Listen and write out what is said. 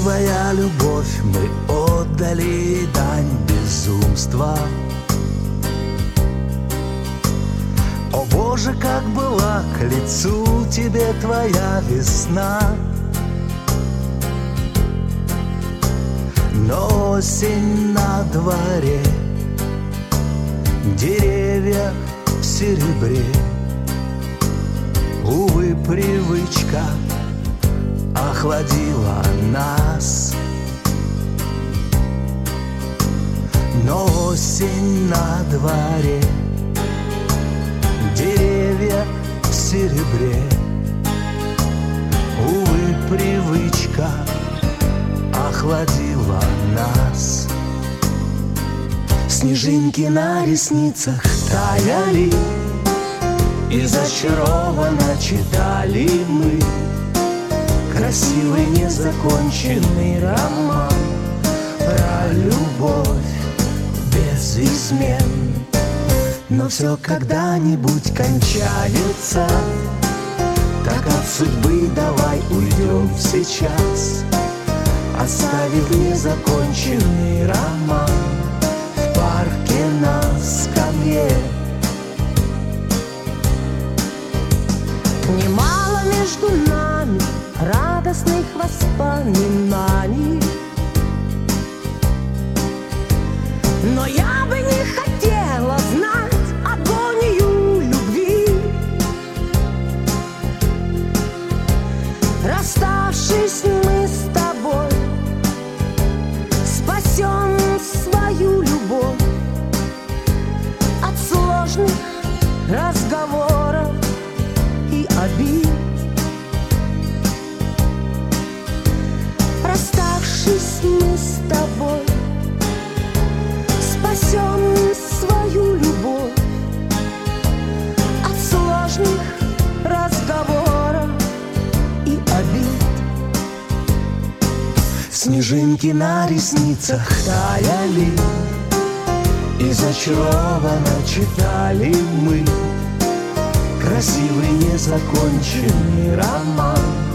Красивая любовь, мы отдали дань безумства. О Боже, как была к лицу тебе твоя весна. Но осень на дворе, деревья в серебре. Увы, привычка охладила нас. Но осень на дворе, деревья в серебре. Увы, привычка охладила нас. Снежинки на ресницах таяли, и зачарованно читали мы красивый незаконченный роман про любовь без измен. Но все когда-нибудь кончается, так от судьбы давай уйдем сейчас, оставив незаконченный роман в парке на скамье. Немало между нами радостных воспоминаний, но я бы не хотела знать агонию любви. Расставшись мы с тобой, спасем свою любовь от сложных разговоров и обид. Расставшись мы с тобой, спасем свою любовь от сложных разговоров и обид. Снежинки на ресницах таяли, и зачарованно читали мы красивый незаконченный роман